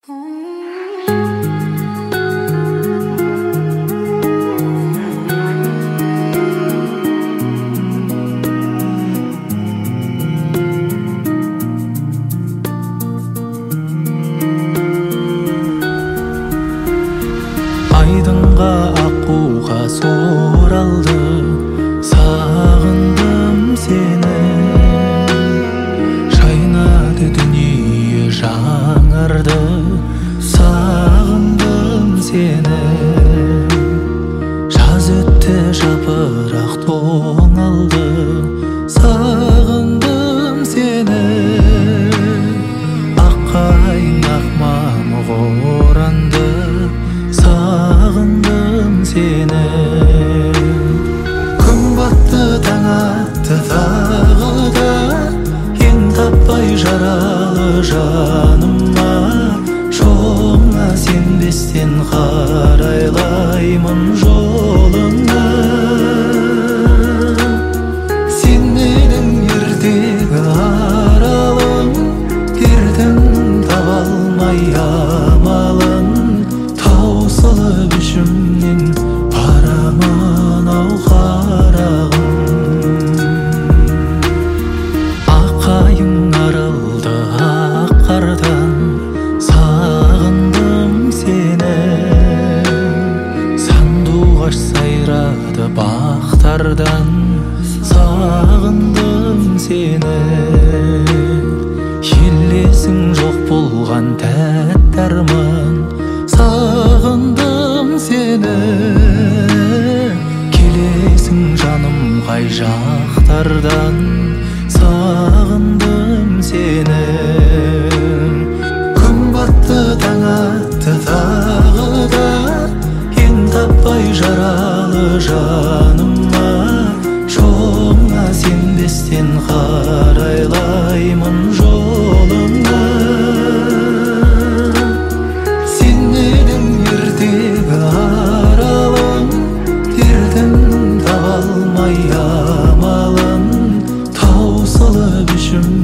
Айдынға аққуға соралды, сағындым сені. Шайнады дүние жаңарды, сағындым сені. Жаз өтті жапырақ тоңалды, сағындым сені. Аққайың ақ мамық оранды, сағындым сені. Күн батты таң атты тағы да, ең таппай жаралы жаныма. Жолыңа сенбестен қарайлаймын жолыңа. Сен менің ертегі аралым, ердің таба алмай амалын. Таусылып ішімнен барамын ау қарағым. Аққайың арылды ақ қардан, сағындым сені. Сандуғаш сайрады бақтардан, сағындым сені. Елесің жоқ болған тәтті арман, сағындым сені. Келесің жаным қай жақтардан, сағындым сені. Күн батты таң атты тағы да, ең таппай жаралы жаныма. Жолыңа сенбестен қарайлаймын жолыңа. Сен менің ертегі аралым, ердің таба алмай амалын. Таусылып ішім